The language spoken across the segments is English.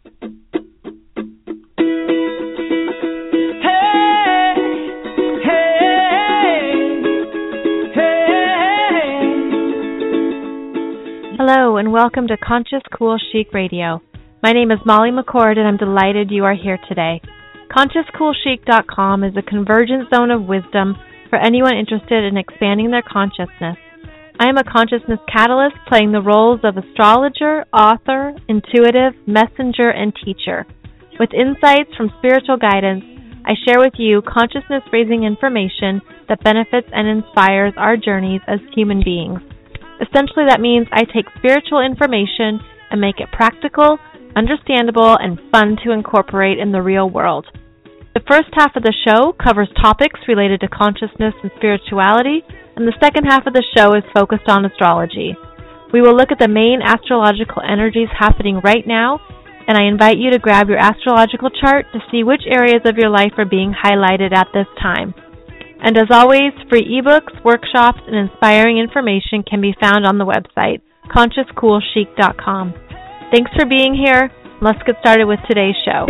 Hello and welcome to Conscious Cool Chic Radio. My name is Molly McCord and I'm delighted you are here today. ConsciousCoolChic.com is a convergent zone of wisdom for anyone interested in expanding their consciousness. I am a consciousness catalyst playing the roles of astrologer, author, intuitive, messenger, and teacher. With insights from spiritual guidance, I share with you consciousness-raising information that benefits and inspires our journeys as human beings. Essentially, that means I take spiritual information and make it practical, understandable, and fun to incorporate in the real world. The first half of the show covers topics related to consciousness and spirituality, and the second half of the show is focused on astrology. We will look at the main astrological energies happening right now, and I invite you to grab your astrological chart to see which areas of your life are being highlighted at this time. And as always, free ebooks, workshops, and inspiring information can be found on the website, ConsciousCoolChic.com. Thanks for being here. Let's get started with today's show.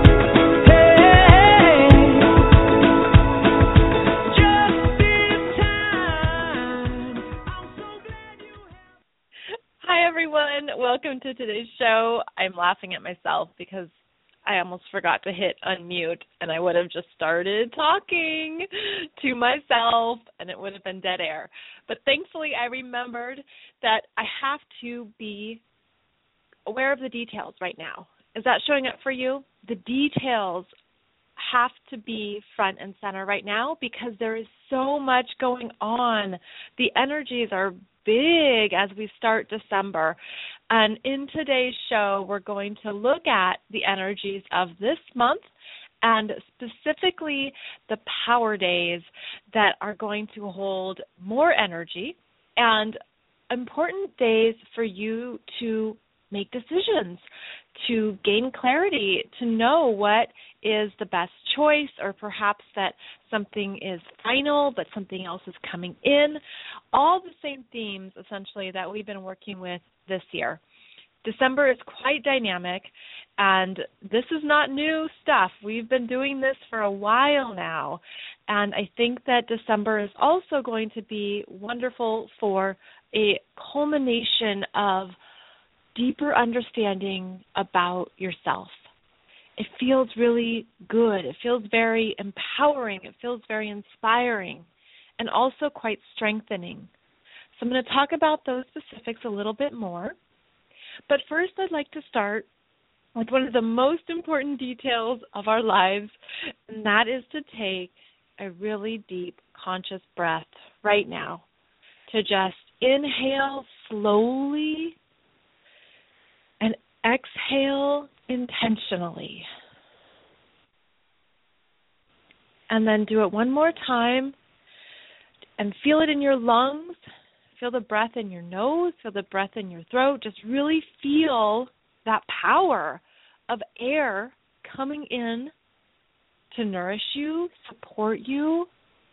Hi, everyone. Welcome to today's show. I'm laughing at myself because I almost forgot to hit unmute, and I would have just started talking to myself, and it would have been dead air. But thankfully, I remembered that I have to be aware of the details right now. Is that showing up for you? The details have to be front and center right now because there is so much going on. The energies are big as we start December. And in today's show, we're going to look at the energies of this month and specifically the power days that are going to hold more energy and important days for you to make decisions, to gain clarity, to know what is the best choice, or perhaps that something is final but something else is coming in. All the same themes, essentially, that we've been working with this year. December is quite dynamic, and this is not new stuff. We've been doing this for a while now, and I think that December is also going to be wonderful for a culmination of deeper understanding about yourself. It feels really good. It feels very empowering. It feels very inspiring and also quite strengthening. So I'm going to talk about those specifics a little bit more. But first, I'd like to start with one of the most important details of our lives, and that is to take a really deep, conscious breath right now, to just inhale slowly and exhale intentionally. And then do it one more time and feel it in your lungs. Feel the breath in your nose, feel the breath in your throat. Just really feel that power of air coming in to nourish you, support you.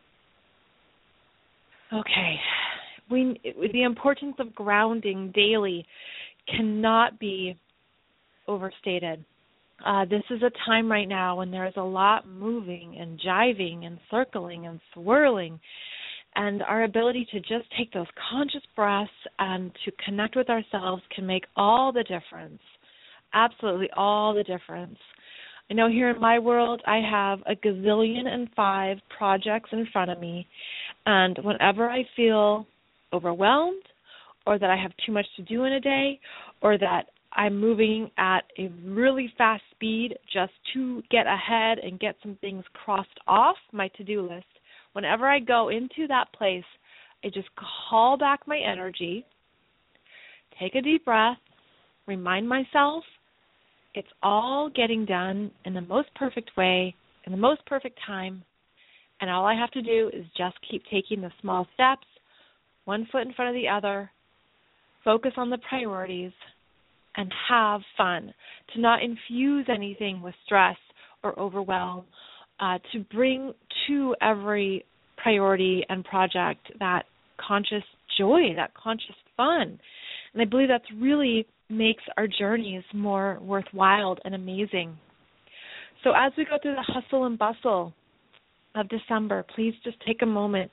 Okay. The importance of grounding daily cannot be overstated. This is a time right now when there is a lot moving and jiving and circling and swirling. And our ability to just take those conscious breaths and to connect with ourselves can make all the difference, absolutely all the difference. I know here in my world I have a gazillion and 5 projects in front of me, and whenever I feel overwhelmed or that I have too much to do in a day or that I'm moving at a really fast speed just to get ahead and get some things crossed off my to-do list, whenever I go into that place, I just call back my energy, take a deep breath, remind myself it's all getting done in the most perfect way, in the most perfect time, and all I have to do is just keep taking the small steps, one foot in front of the other, focus on the priorities, and have fun, to not infuse anything with stress or overwhelm, to bring to every priority and project that conscious joy, that conscious fun. And I believe that's really makes our journeys more worthwhile and amazing. So as we go through the hustle and bustle of December, please just take a moment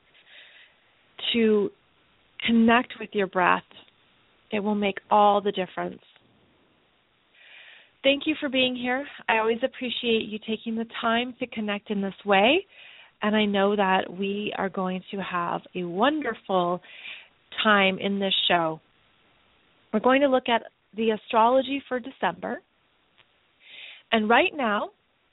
to connect with your breath. It will make all the difference. Thank you for being here. I always appreciate you taking the time to connect in this way, and I know that we are going to have a wonderful time in this show. We're going to look at the astrology for December, and right now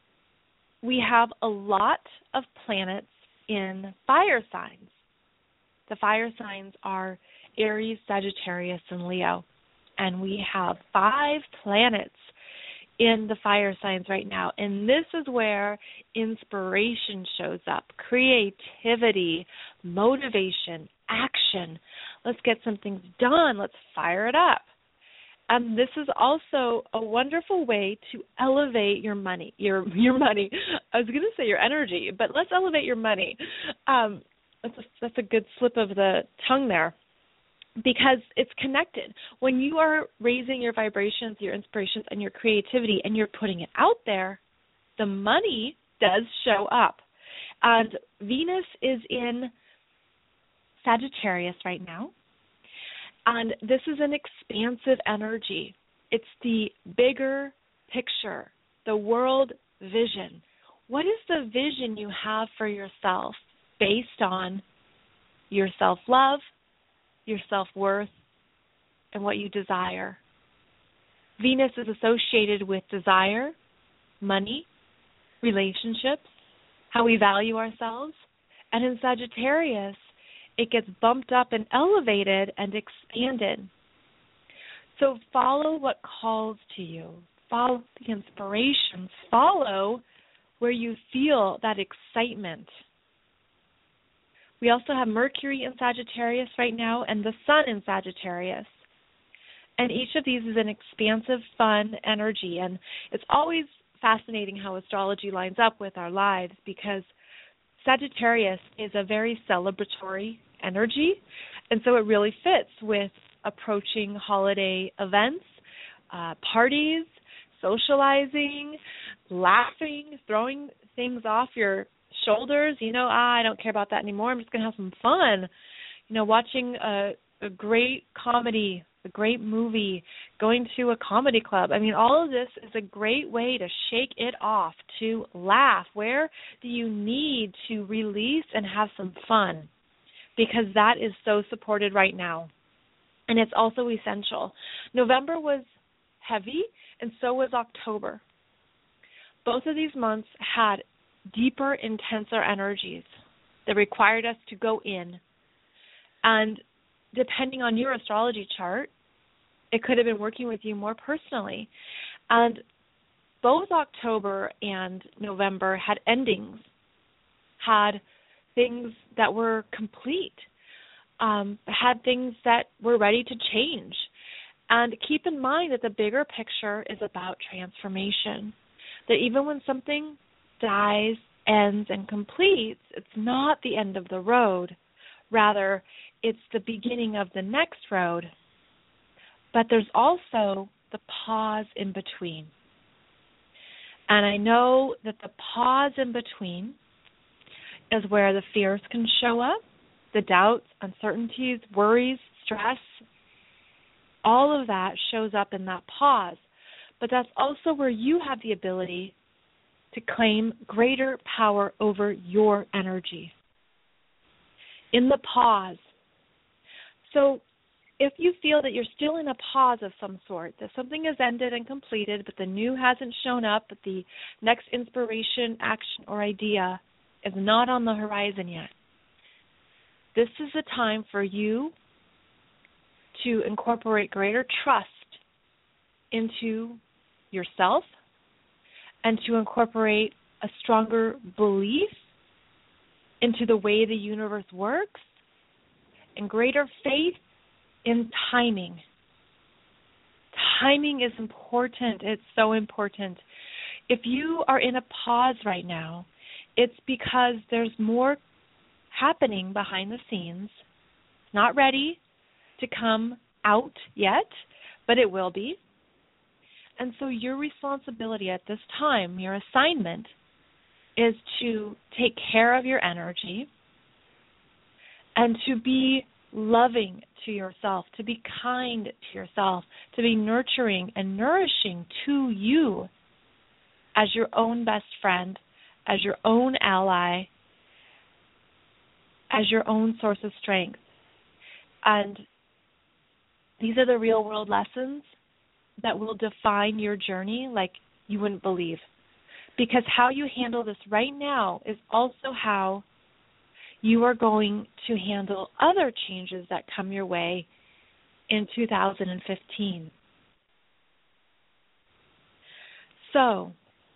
we have a lot of planets in fire signs. The fire signs are Aries, Sagittarius, and Leo, and we have 5 planets in the fire signs right now, and this is where inspiration shows up, creativity, motivation, action. Let's get some things done. Let's fire it up. And this is also a wonderful way to elevate your money. Your money. I was going to say your energy, but let's elevate your money. That's a good slip of the tongue there, because it's connected. When you are raising your vibrations, your inspirations, and your creativity, and you're putting it out there, the money does show up. And Venus is in Sagittarius right now, and this is an expansive energy. It's the bigger picture, the world vision. What is the vision you have for yourself based on your self-love, your self-worth, and what you desire? Venus is associated with desire, money, relationships, how we value ourselves. And in Sagittarius, it gets bumped up and elevated and expanded. So follow what calls to you. Follow the inspirations. Follow where you feel that excitement. We also have Mercury in Sagittarius right now and the Sun in Sagittarius. And each of these is an expansive, fun energy. And it's always fascinating how astrology lines up with our lives, because Sagittarius is a very celebratory energy. And so it really fits with approaching holiday events, parties, socializing, laughing, throwing things off your shoulders. I don't care about that anymore. I'm just going to have some fun. Watching a great comedy, a great movie, going to a comedy club. I mean, all of this is a great way to shake it off, to laugh. Where do you need to release and have some fun? Because that is so supported right now. And it's also essential. November was heavy, and so was October. Both of these months had deeper, intenser energies that required us to go in. And depending on your astrology chart, it could have been working with you more personally. And both October and November had endings, had things that were complete, had things that were ready to change. And keep in mind that the bigger picture is about transformation, that even when something dies, ends, and completes, it's not the end of the road. Rather, it's the beginning of the next road. But there's also the pause in between. And I know that the pause in between is where the fears can show up, the doubts, uncertainties, worries, stress. All of that shows up in that pause. But that's also where you have the ability to claim greater power over your energy. In the pause. So if you feel that you're still in a pause of some sort, that something has ended and completed, but the new hasn't shown up, but the next inspiration, action, or idea is not on the horizon yet, this is a time for you to incorporate greater trust into yourself and to incorporate a stronger belief into the way the universe works and greater faith in timing. Timing is important. It's so important. If you are in a pause right now, it's because there's more happening behind the scenes, not ready to come out yet, but it will be. And so your responsibility at this time, your assignment, is to take care of your energy and to be loving to yourself, to be kind to yourself, to be nurturing and nourishing to you as your own best friend, as your own ally, as your own source of strength. And these are the real world lessons that will define your journey like you wouldn't believe. Because how you handle this right now is also how you are going to handle other changes that come your way in 2015. So,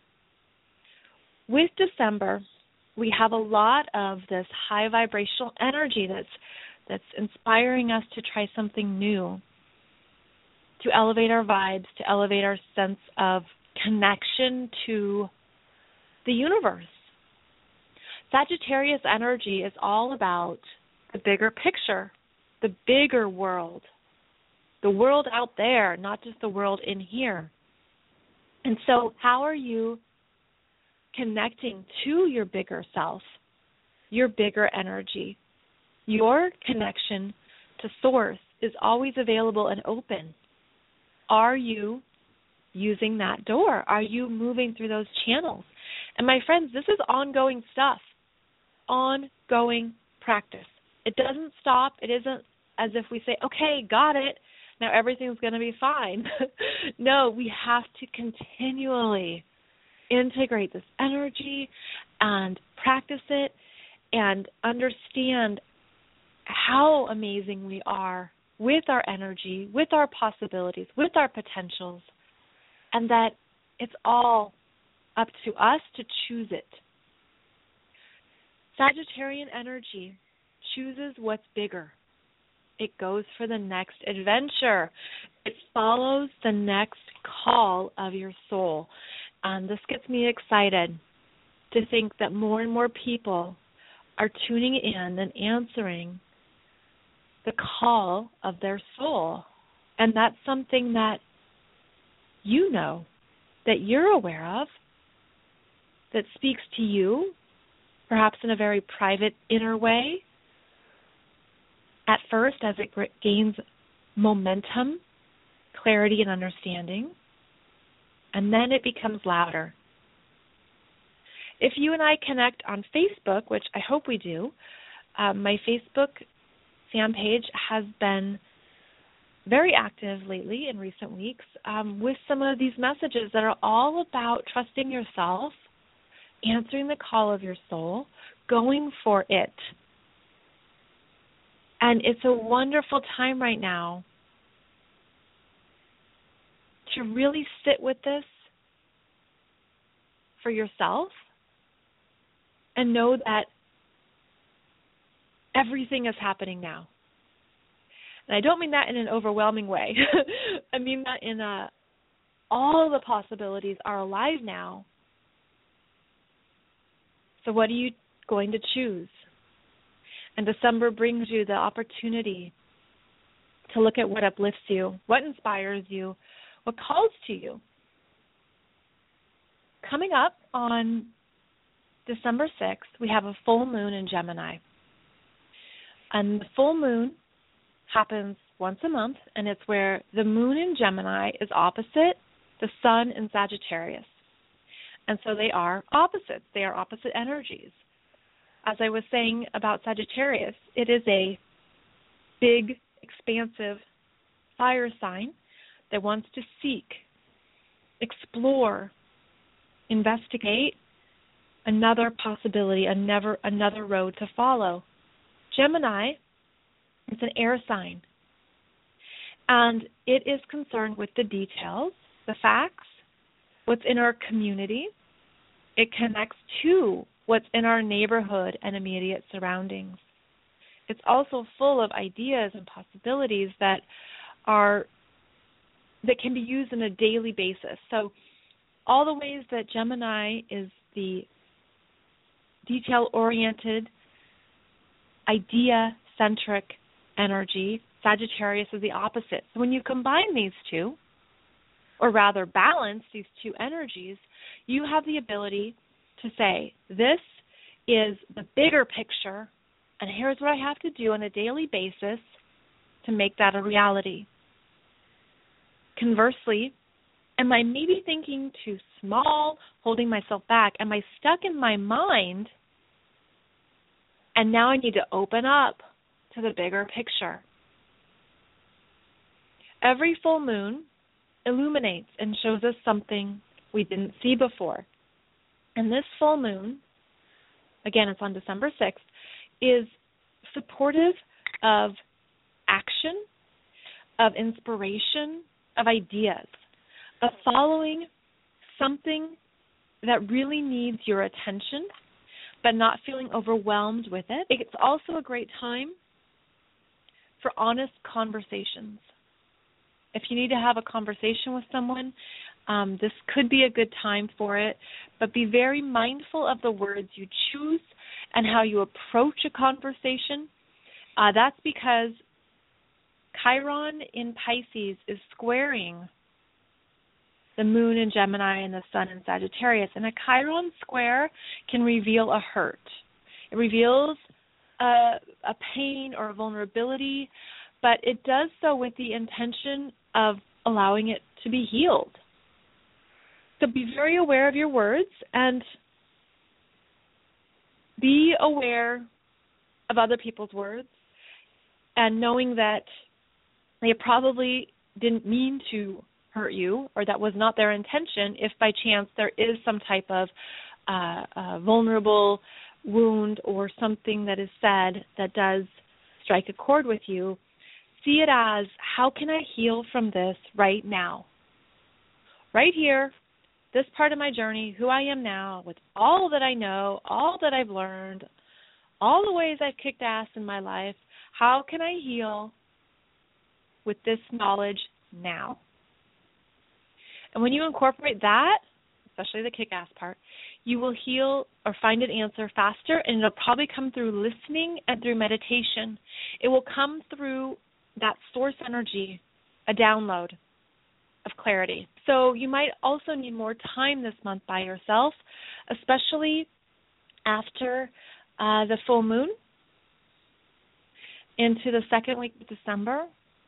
with December, we have a lot of this high vibrational energy that's inspiring us to try something new, to elevate our vibes, to elevate our sense of connection to the universe. Sagittarius energy is all about the bigger picture, the bigger world, the world out there, not just the world in here. And so how are you connecting to your bigger self, your bigger energy? Your connection to source is always available and open. Are you using that door? Are you moving through those channels? And my friends, this is ongoing stuff, ongoing practice. It doesn't stop. It isn't as if we say, okay, got it, now everything's going to be fine. No, we have to continually integrate this energy and practice it and understand how amazing we are with our energy, with our possibilities, with our potentials, and that it's all up to us to choose it. Sagittarian energy chooses what's bigger. It goes for the next adventure. It follows the next call of your soul. And this gets me excited to think that more and more people are tuning in and answering the call of their soul. And that's something that you know, that you're aware of, that speaks to you, perhaps in a very private, inner way, at first as it gains momentum, clarity, and understanding, and then it becomes louder. If you and I connect on Facebook, which I hope we do, my Facebook fan page has been very active lately in recent weeks with some of these messages that are all about trusting yourself, answering the call of your soul, going for it. And it's a wonderful time right now to really sit with this for yourself and know that everything is happening now. And I don't mean that in an overwhelming way. I mean that in all the possibilities are alive now. So what are you going to choose? And December brings you the opportunity to look at what uplifts you, what inspires you, what calls to you. Coming up on December 6th, we have a full moon in Gemini. And the full moon happens once a month, and it's where the moon in Gemini is opposite the sun in Sagittarius. And so they are opposites. They are opposite energies. As I was saying about Sagittarius, it is a big, expansive fire sign that wants to seek, explore, investigate another possibility, another road to follow. Gemini is an air sign, and it is concerned with the details, the facts, what's in our community. It connects to what's in our neighborhood and immediate surroundings. It's also full of ideas and possibilities that can be used on a daily basis. So all the ways that Gemini is the detail-oriented, idea-centric energy Sagittarius is the opposite. So when you combine these two, or rather balance these two energies, you have the ability to say, this is the bigger picture, and here's what I have to do on a daily basis to make that a reality. Conversely, am I maybe thinking too small, holding myself back? Am I stuck in my mind? And now I need to open up to the bigger picture. Every full moon illuminates and shows us something we didn't see before. And this full moon, again, it's on December 6th, is supportive of action, of inspiration, of ideas, of following something that really needs your attention, but not feeling overwhelmed with it. It's also a great time for honest conversations. If you need to have a conversation with someone, this could be a good time for it, but be very mindful of the words you choose and how you approach a conversation. That's because Chiron in Pisces is squaring the moon in Gemini and the sun in Sagittarius. And a Chiron square can reveal a hurt. It reveals a pain or a vulnerability, but it does so with the intention of allowing it to be healed. So be very aware of your words and be aware of other people's words, and knowing that they probably didn't mean to hurt you, or that was not their intention. If by chance there is some type of vulnerable wound or something that is said that does strike a chord with you, see it as, how can I heal from this right now? Right here, this part of my journey, who I am now, with all that I know, all that I've learned, all the ways I've kicked ass in my life, how can I heal with this knowledge now? And when you incorporate that, especially the kick-ass part, you will heal or find an answer faster, and it'll probably come through listening and through meditation. It will come through that source energy, a download of clarity. So you might also need more time this month by yourself, especially after the full moon into the second week of December.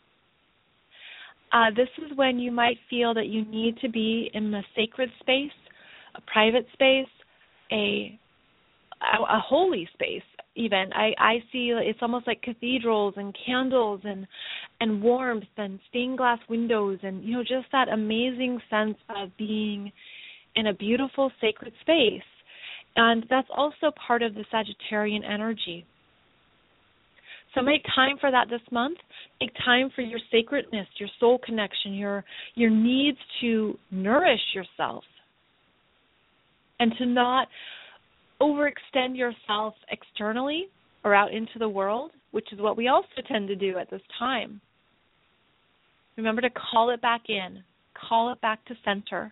This is when you might feel that you need to be in a sacred space, a private space, a holy space even. I see it's almost like cathedrals and candles and warmth and stained glass windows and, just that amazing sense of being in a beautiful sacred space. And that's also part of the Sagittarian energy. So make time for that this month. Make time for your sacredness, your soul connection, your needs to nourish yourself, and to not overextend yourself externally or out into the world, which is what we also tend to do at this time. Remember to call it back in. Call it back to center.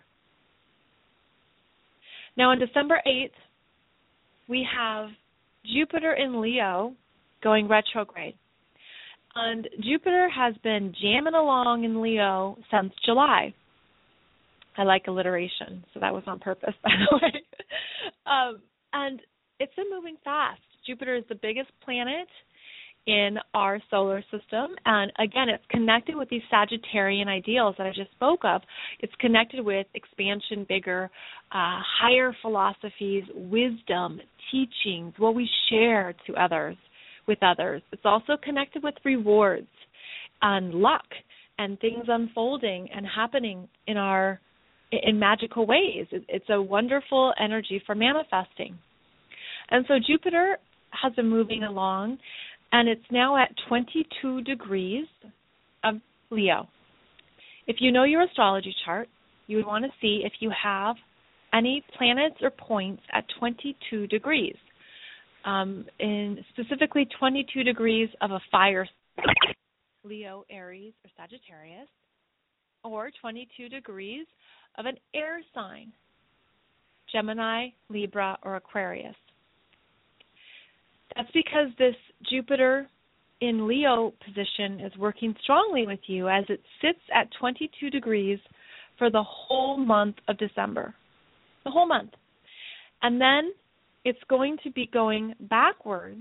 Now on December 8th, we have Jupiter in Leo going retrograde. And Jupiter has been jamming along in Leo since July. I like alliteration, so that was on purpose, by the way. And it's been moving fast. Jupiter is the biggest planet in our solar system. And again, it's connected with these Sagittarian ideals that I just spoke of. It's connected with expansion, bigger, higher philosophies, wisdom, teachings, what we share to others, with others. It's also connected with rewards and luck and things unfolding and happening in magical ways. It's a wonderful energy for manifesting. And so Jupiter has been moving along, and it's now at 22 degrees of Leo. If you know your astrology chart, you would want to see if you have any planets or points at 22 degrees. In specifically 22 degrees of a fire sign, Leo, Aries, or Sagittarius, or 22 degrees of an air sign, Gemini, Libra, or Aquarius. That's because this Jupiter in Leo position is working strongly with you as it sits at 22 degrees for the whole month of December. The whole month. And then it's going to be going backwards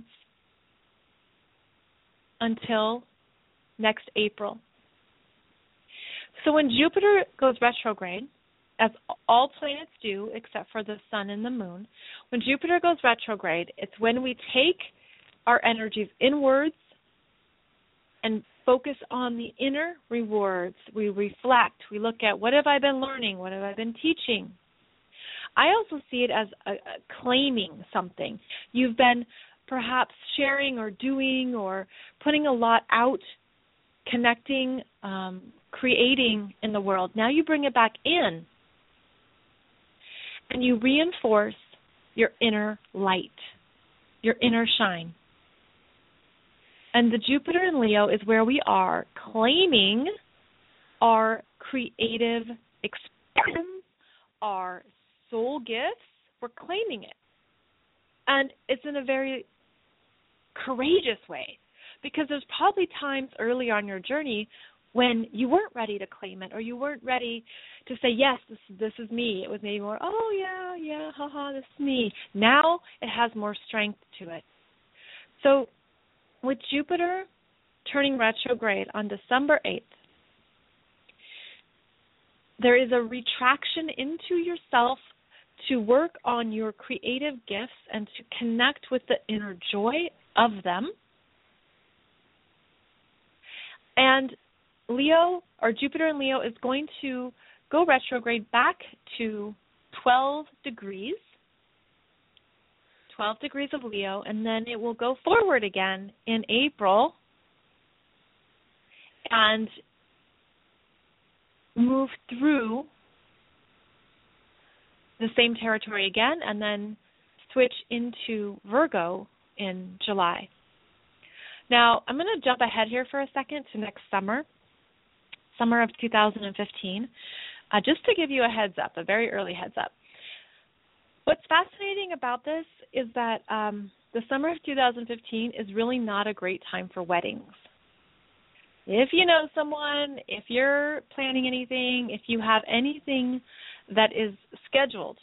until next April. So when Jupiter goes retrograde, as all planets do except for the sun and the moon, when Jupiter goes retrograde, it's when we take our energies inwards and focus on the inner rewards. We reflect. We look at, what have I been learning? What have I been teaching? I also see it as a claiming something. You've been perhaps sharing or doing or putting a lot out, connecting, creating in the world. Now you bring it back in and you reinforce your inner light, your inner shine. And the Jupiter in Leo is where we are claiming our creative expressions, our soul gifts. We're claiming it. And it's in a very courageous way, because there's probably times early on your journey when you weren't ready to claim it, or you weren't ready to say, yes, this is me. It was maybe more, oh, yeah, haha, this is me. Now it has more strength to it. So with Jupiter turning retrograde on December 8th, there is a retraction into yourself to work on your creative gifts and to connect with the inner joy of them. And Leo, or Jupiter in Leo, is going to go retrograde back to 12 degrees of Leo, and then it will go forward again in April and move through the same territory again, and then switch into Virgo in July. Now, I'm going to jump ahead here for a second to next summer of 2015, just to give you a heads up, a very early heads up. What's fascinating about this is that the summer of 2015 is really not a great time for weddings. If you know someone, if you're planning anything, if you have anything that is scheduled,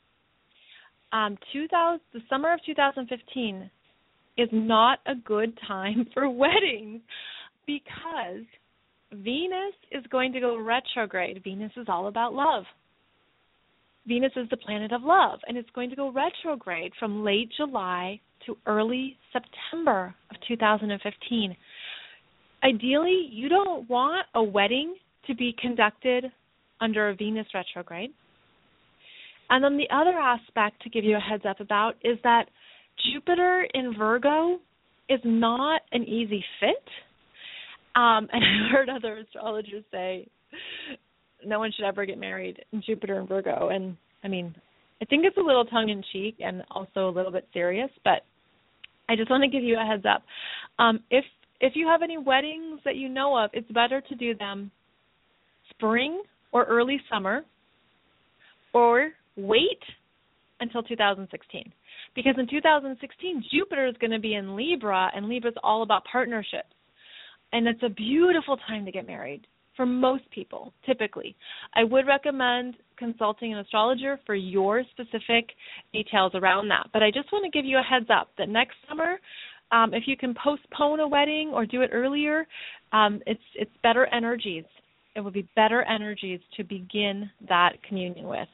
the summer of 2015 is not a good time for weddings, because Venus is going to go retrograde. Venus is all about love. Venus is the planet of love, and it's going to go retrograde from late July to early September of 2015. Ideally, you don't want a wedding to be conducted under a Venus retrograde. And then the other aspect to give you a heads up about is that Jupiter in Virgo is not an easy fit. And I've heard other astrologers say no one should ever get married in Jupiter in Virgo. And, I mean, I think it's a little tongue-in-cheek and also a little bit serious, but I just want to give you a heads up. If you have any weddings that you know of, it's better to do them spring or early summer, or wait until 2016. Because in 2016, Jupiter is going to be in Libra, and Libra is all about partnerships. And it's a beautiful time to get married for most people, typically. I would recommend consulting an astrologer for your specific details around that. But I just want to give you a heads up that next summer, if you can postpone a wedding or do it earlier, it's better energies. It would be better energies to begin that communion with.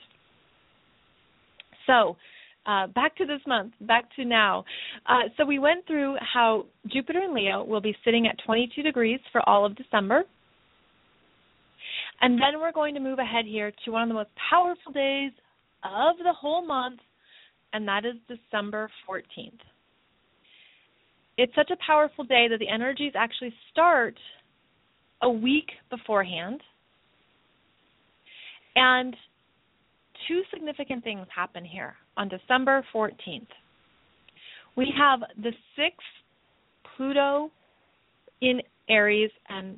So back to this month, back to now. So we went through how Jupiter in Leo will be sitting at 22 degrees for all of December. And then we're going to move ahead here to one of the most powerful days of the whole month, and that is December 14th. It's such a powerful day that the energies actually start a week beforehand. And two significant things happen here on December 14th. We have the 6th Pluto in Aries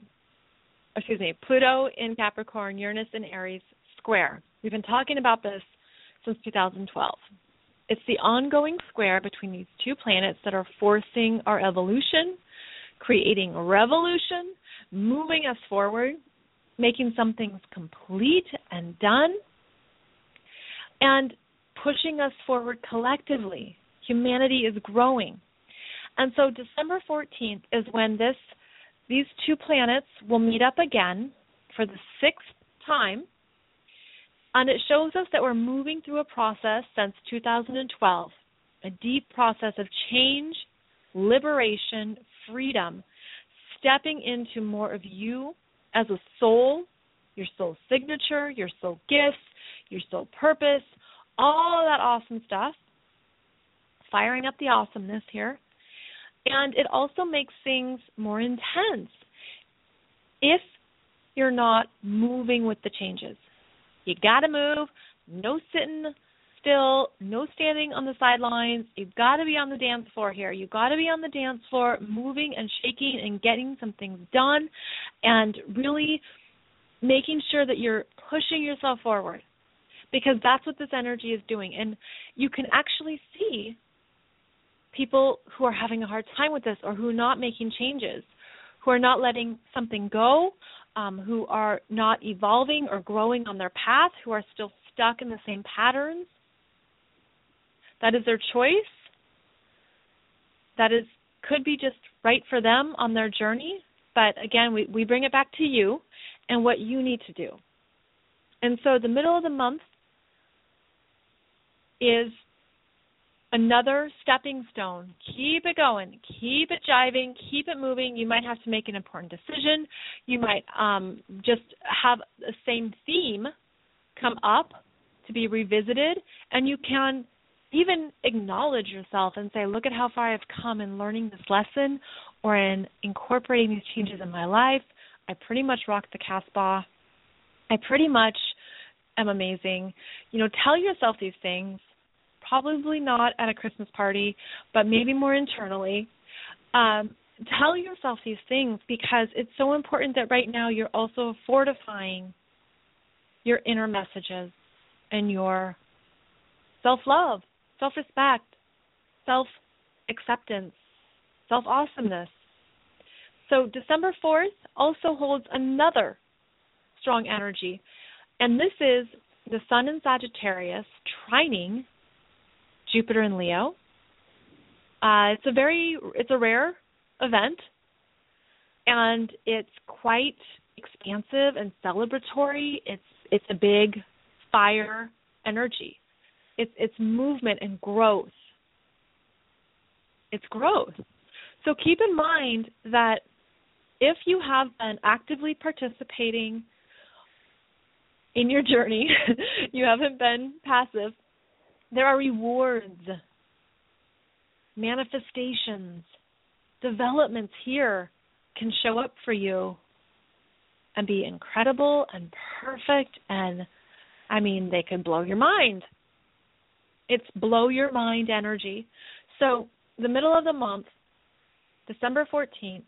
Pluto in Capricorn, Uranus in Aries square. We've been talking about this since 2012. It's the ongoing square between these two planets that are forcing our evolution creating revolution, moving us forward, making some things complete and done, and pushing us forward collectively. Humanity is growing. And so December 14th is when these two planets will meet up again for the 6th time. And it shows us that we're moving through a process since 2012, a deep process of change, liberation, freedom, stepping into more of you as a soul, your soul signature, your soul gifts, your soul purpose, all that awesome stuff, firing up the awesomeness here. And it also makes things more intense if you're not moving with the changes. You got to move, no sitting still, no standing on the sidelines. You've got to be on the dance floor here. You've got to be on the dance floor, moving and shaking and getting some things done and really making sure that you're pushing yourself forward, because that's what this energy is doing. And you can actually see people who are having a hard time with this, or who are not making changes, who are not letting something go, who are not evolving or growing on their path, who are still stuck in the same patterns. That is their choice. That could be just right for them on their journey. But again, we bring it back to you and what you need to do. And so the middle of the month is another stepping stone. Keep it going. Keep it jiving. Keep it moving. You might have to make an important decision. You might just have the same theme come up to be revisited, and you can even acknowledge yourself and say, look at how far I've come in learning this lesson or in incorporating these changes in my life. I pretty much rock the Casbah. I pretty much am amazing. Tell yourself these things. Probably not at a Christmas party, but maybe more internally. Tell yourself these things, because it's so important that right now you're also fortifying your inner messages and your self-love, self-respect, self-acceptance, self-awesomeness. So December 4th also holds another strong energy, and this is the Sun in Sagittarius trining Jupiter in Leo. It's a rare event, and it's quite expansive and celebratory. It's a big fire energy. It's movement and growth. It's growth. So keep in mind that if you have been actively participating in your journey, you haven't been passive, there are rewards, manifestations, developments here can show up for you and be incredible and perfect, and they can blow your mind. It's blow your mind energy. So the middle of the month, December 14th,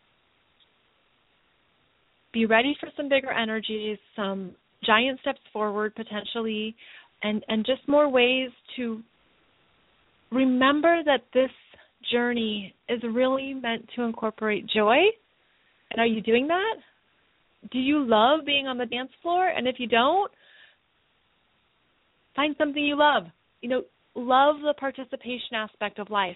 be ready for some bigger energies, some giant steps forward potentially, and just more ways to remember that this journey is really meant to incorporate joy. And are you doing that? Do you love being on the dance floor? And if you don't, find something you love. Love the participation aspect of life.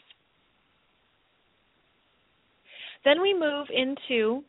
Then we move into,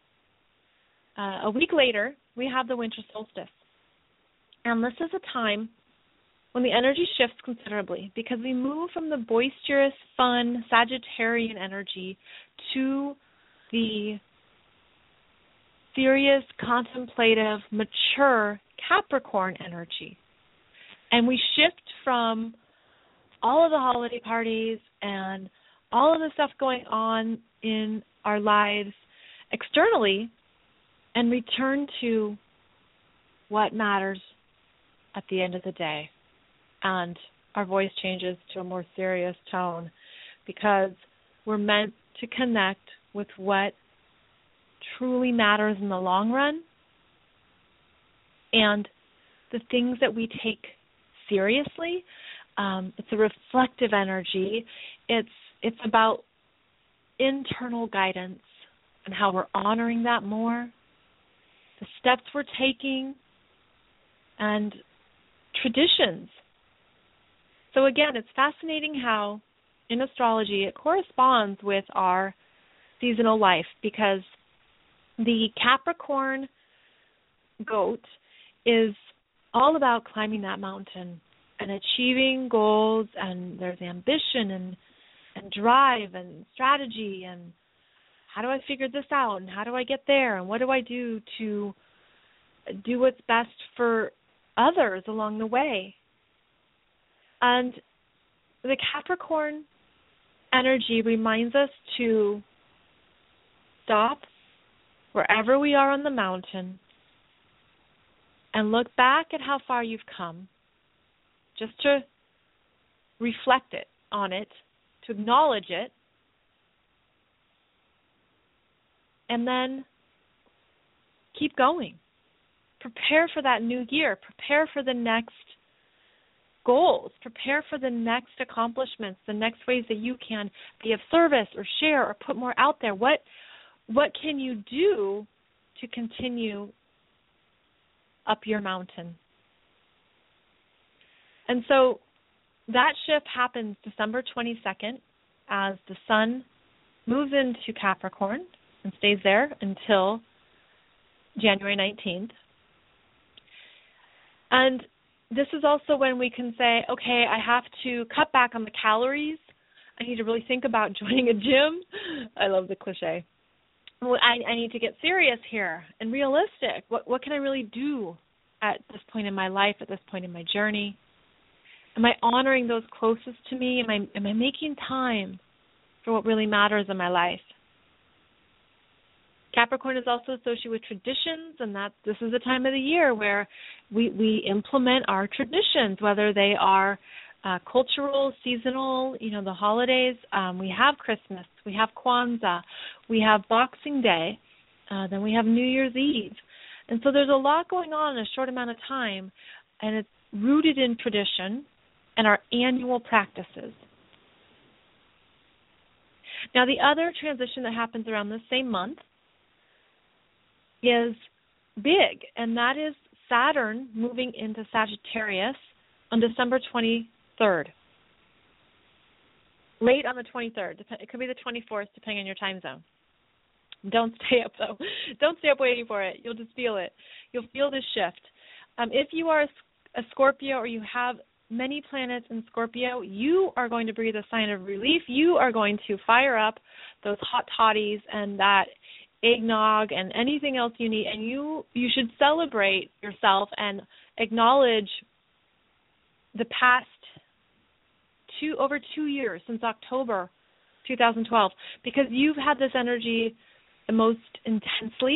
a week later, we have the winter solstice. And this is a time when the energy shifts considerably, because we move from the boisterous, fun, Sagittarian energy to the serious, contemplative, mature Capricorn energy. And we shift from all of the holiday parties and all of the stuff going on in our lives externally and return to what matters at the end of the day. And our voice changes to a more serious tone, because we're meant to connect with what truly matters in the long run, and the things that we take seriously. It's a reflective energy. It's about internal guidance and how we're honoring that more, the steps we're taking, and traditions. So again, it's fascinating how in astrology it corresponds with our seasonal life, because the Capricorn goat is all about climbing that mountain and achieving goals, and there's ambition and drive and strategy, and how do I figure this out, and how do I get there, and what do I do to do what's best for others along the way. And the Capricorn energy reminds us to stop wherever we are on the mountain and look back at how far you've come, just to reflect on it, to acknowledge it, and then keep going. Prepare for that new year. Prepare for the next goals. Prepare for the next accomplishments, the next ways that you can be of service or share or put more out there. What can you do to continue up your mountain? And so that shift happens December 22nd as the sun moves into Capricorn and stays there until January 19th. And this is also when we can say, okay, I have to cut back on the calories. I need to really think about joining a gym. I love the cliche. Well, I need to get serious here and realistic. What can I really do at this point in my life, at this point in my journey? Am I honoring those closest to me? Am I making time for what really matters in my life? Capricorn is also associated with traditions, and this is the time of the year where we implement our traditions, whether they are cultural, seasonal, the holidays. We have Christmas, we have Kwanzaa, we have Boxing Day, then we have New Year's Eve. And so there's a lot going on in a short amount of time, and it's rooted in tradition and our annual practices. Now, the other transition that happens around the same month is big, and that is Saturn moving into Sagittarius on December 23rd. Late on the 23rd. It could be the 24th, depending on your time zone. Don't stay up, though. Don't stay up waiting for it. You'll just feel it. You'll feel this shift. If you are a Scorpio or you have many planets in Scorpio, you are going to breathe a sign of relief. You are going to fire up those hot toddies and that eggnog and anything else you need, and you should celebrate yourself and acknowledge the past over 2 years, since October 2012, because you've had this energy the most intensely.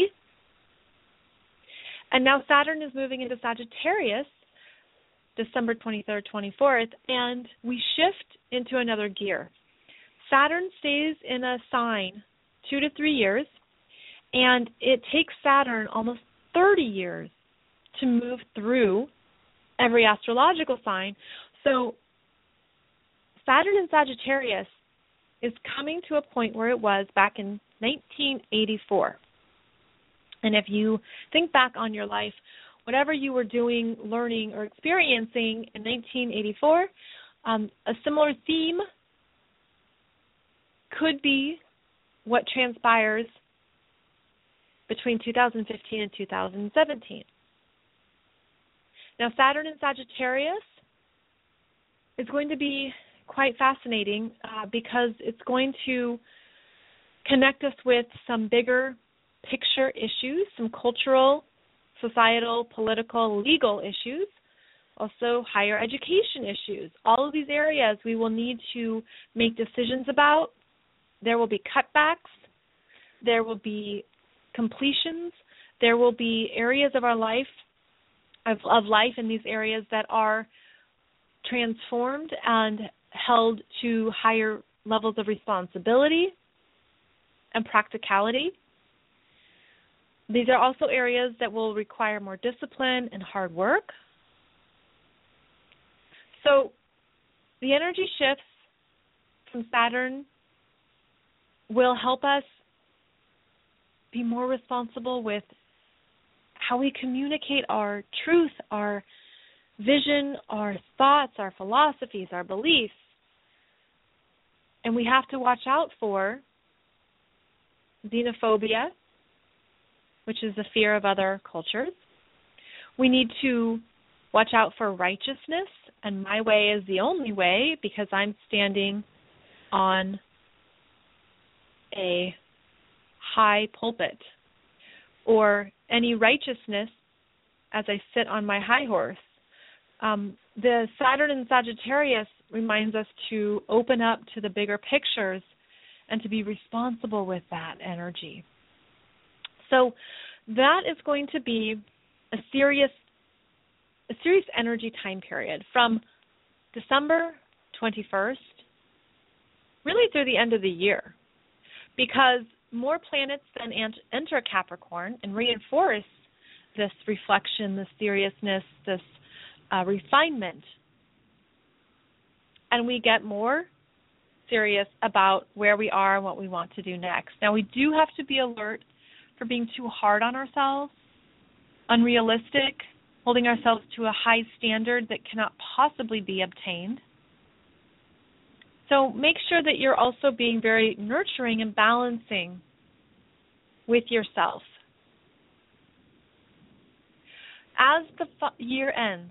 And now Saturn is moving into Sagittarius December 23rd, 24th, and we shift into another gear. Saturn stays in a sign 2 to 3 years, and it takes Saturn almost 30 years to move through every astrological sign. So Saturn in Sagittarius is coming to a point where it was back in 1984. And if you think back on your life, whatever you were doing, learning, or experiencing in 1984, a similar theme could be what transpires between 2015 and 2017. Now, Saturn in Sagittarius is going to be quite fascinating because it's going to connect us with some bigger picture issues, some cultural, societal, political, legal issues, also higher education issues. All of these areas we will need to make decisions about. There will be cutbacks. There will be completions. There will be areas of our life, of life in these areas that are transformed and held to higher levels of responsibility and practicality. These are also areas that will require more discipline and hard work. So the energy shifts from Saturn will help us be more responsible with how we communicate our truth, our vision, our thoughts, our philosophies, our beliefs. And we have to watch out for xenophobia, which is the fear of other cultures. We need to watch out for righteousness, and my way is the only way because I'm standing on a high pulpit, or any righteousness as I sit on my high horse. The Saturn in Sagittarius reminds us to open up to the bigger pictures and to be responsible with that energy. So that is going to be a serious energy time period from December 21st really through the end of the year, because more planets then enter Capricorn and reinforce this reflection, this seriousness, this refinement. And we get more serious about where we are and what we want to do next. Now, we do have to be alert for being too hard on ourselves, unrealistic, holding ourselves to a high standard that cannot possibly be obtained. So make sure that you're also being very nurturing and balancing with yourself. As the year ends,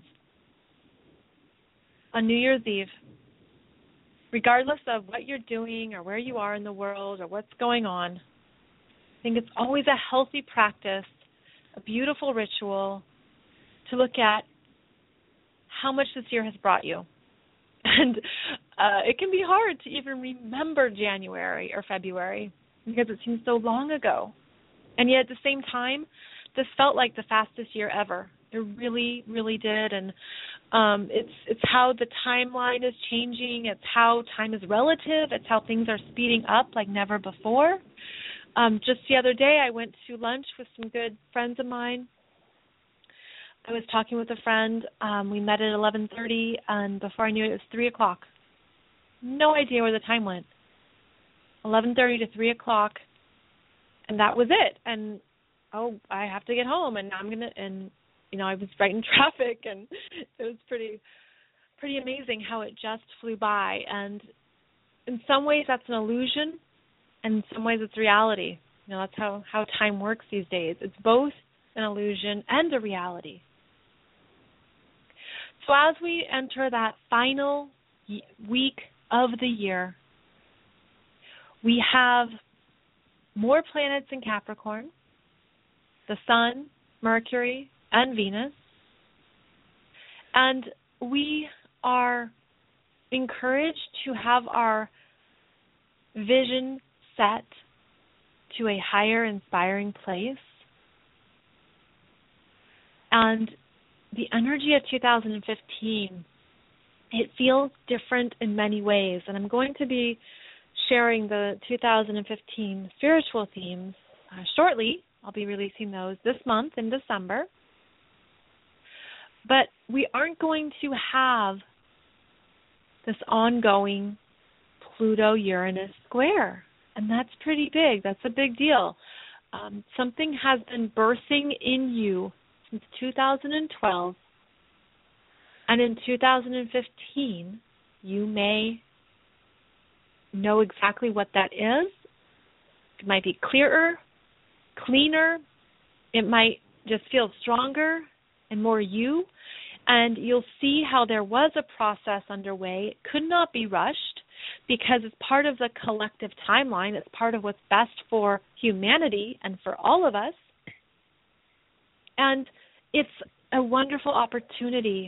on New Year's Eve, regardless of what you're doing or where you are in the world or what's going on, I think it's always a healthy practice, a beautiful ritual to look at how much this year has brought you. And it can be hard to even remember January or February because it seems so long ago. And yet at the same time, this felt like the fastest year ever. It really, really did. And it's how the timeline is changing. It's how time is relative. It's how things are speeding up like never before. Just the other day, I went to lunch with some good friends of mine. I was talking with a friend. We met at 11:30, and before I knew it, it was 3 o'clock. No idea where the time went. 11:30 to 3 o'clock, and that was it. And, I have to get home, and I was right in traffic, and it was pretty amazing how it just flew by. And in some ways, that's an illusion, and in some ways, it's reality. That's how time works these days. It's both an illusion and a reality. So as we enter that final week of the year, we have more planets in Capricorn, the Sun, Mercury, and Venus, and we are encouraged to have our vision set to a higher inspiring place. And the energy of 2015, it feels different in many ways. And I'm going to be sharing the 2015 spiritual themes shortly. I'll be releasing those this month in December. But we aren't going to have this ongoing Pluto-Uranus square. And that's pretty big. That's a big deal. Something has been birthing in you since 2012, and in 2015, you may know exactly what that is. It might be clearer, cleaner. It might just feel stronger and more you, and you'll see how there was a process underway. It could not be rushed because it's part of the collective timeline. It's part of what's best for humanity and for all of us. And it's a wonderful opportunity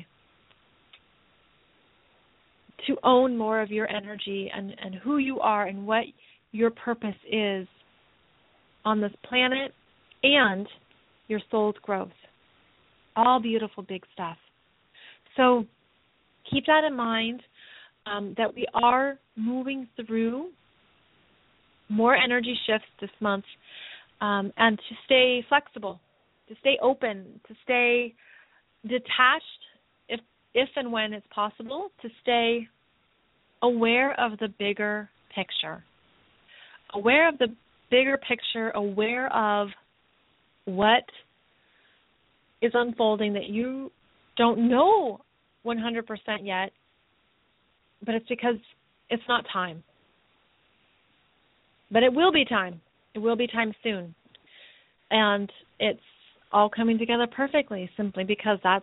to own more of your energy and who you are and what your purpose is on this planet and your soul's growth. All beautiful, big stuff. So keep that in mind, that we are moving through more energy shifts this month, and to stay flexible, to stay open, to stay detached if and when it's possible, to stay aware of the bigger picture, aware of the bigger picture, aware of what is unfolding that you don't know 100% yet, but it's because it's not time. But it will be time. It will be time soon. And it's all coming together perfectly, simply because that's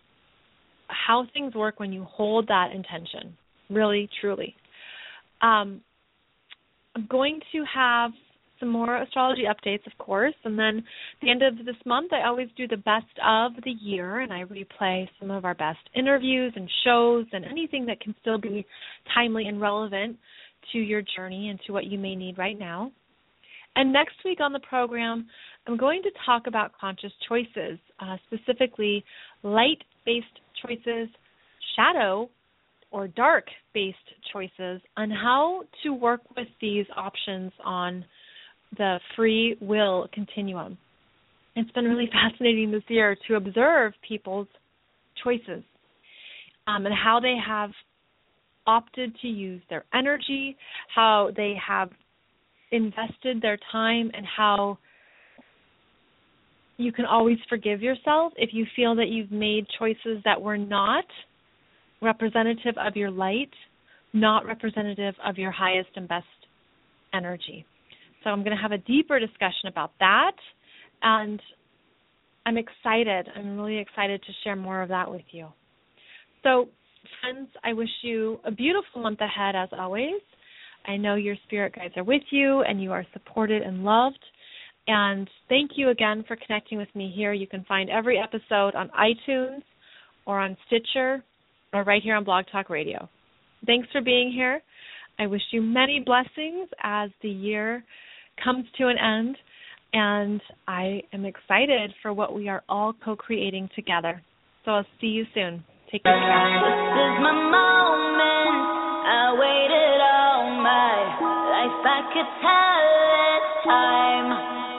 how things work when you hold that intention, really, truly. I'm going to have some more astrology updates, of course, and then at the end of this month, I always do the best of the year, and I replay some of our best interviews and shows and anything that can still be timely and relevant to your journey and to what you may need right now. And next week on the program, I'm going to talk about conscious choices, specifically light-based choices, shadow or dark-based choices, on how to work with these options on the free will continuum. It's been really fascinating this year to observe people's choices and how they have opted to use their energy, how they have invested their time, and how you can always forgive yourself if you feel that you've made choices that were not representative of your light, not representative of your highest and best energy. So I'm going to have a deeper discussion about that, and I'm excited. I'm really excited to share more of that with you. So, friends, I wish you a beautiful month ahead, as always. I know your spirit guides are with you, and you are supported and loved. And thank you again for connecting with me here. You can find every episode on iTunes or on Stitcher or right here on Blog Talk Radio. Thanks for being here. I wish you many blessings as the year comes to an end, and I am excited for what we are all co-creating together. So I'll see you soon. Take care. This is my moment. I waited all my life. I could tell it's time.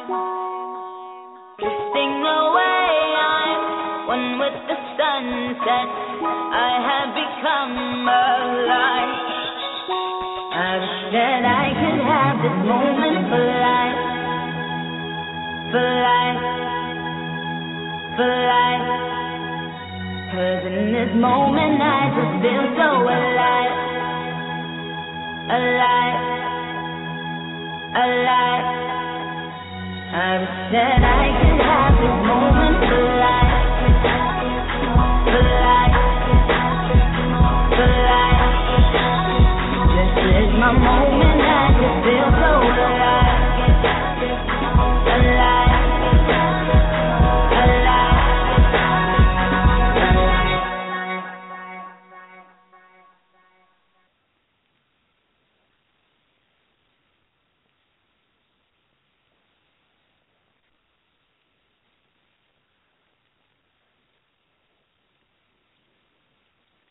Drifting away, I'm one with the sunset. I have become alive. I wish that I could have this moment for life. For life. For life. 'Cause in this moment I just feel so alive. Alive. Alive. I wish that I could